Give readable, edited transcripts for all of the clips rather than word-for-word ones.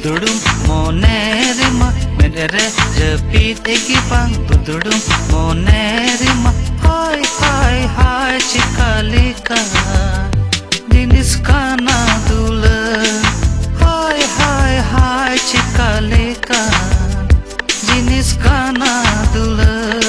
Dududum monerima Medere jepit egi bang Dududum monerima Hai hai hai cikalika Dinis kana dula Hai hai hai cikalika Dinis kana dula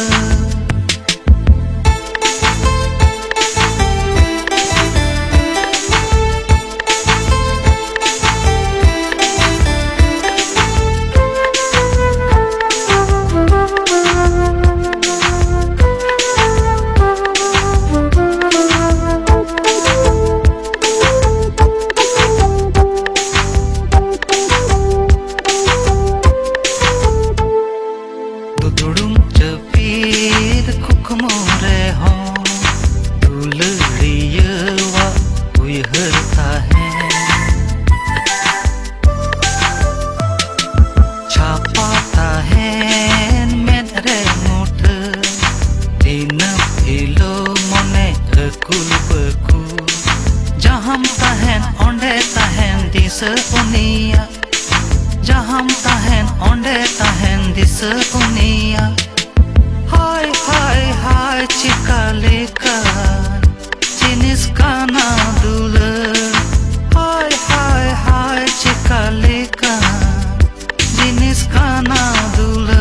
Dududum jepit kukmore ho Duluriya wa uyhar tahen Chapa tahen medre mutha Dinam hilo mone akul bakul Jaham tahen onde tahen disa unia Jaham tahen onde tahen disa unia Hai hai hai cikalika Jinis kana dula Hai hai hai cikalika Jinis kana dula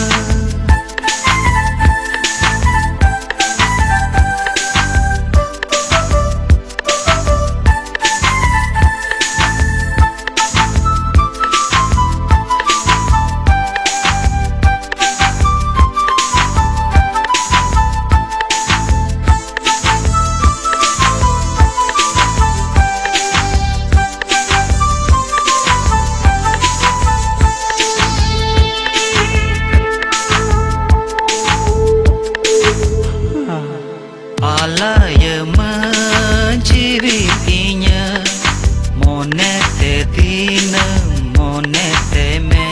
Alaya menjirinya Monete dina monete me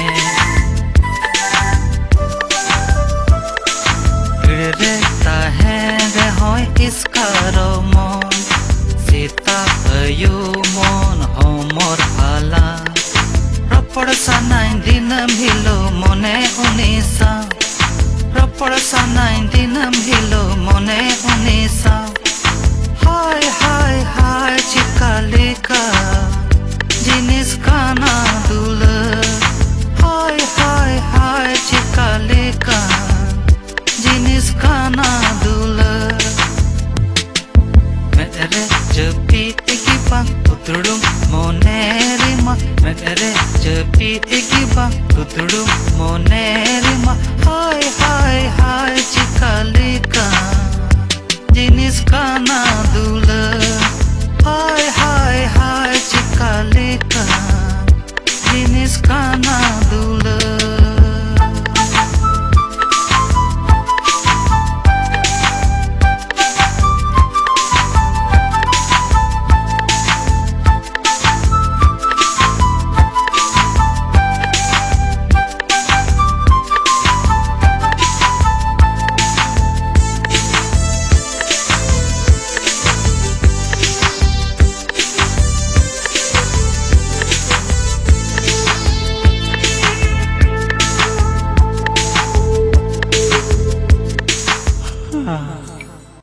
Gireta henge hoi iskaro mon Sita ayu mon homor phala Rapor sanain dinam hilo mone unisa Rapor sanain dinam hilo mone unisa Hai hai hai cikalika Jinis kana dula Hai hai hai cikalika Jinis kana dula Medere jepit egi bang Dududum monerima Medere jepit egi bang Dududum monerima Hai hai hai cikalika Jinis kana dula Hai hai hai cikalika Jinis kana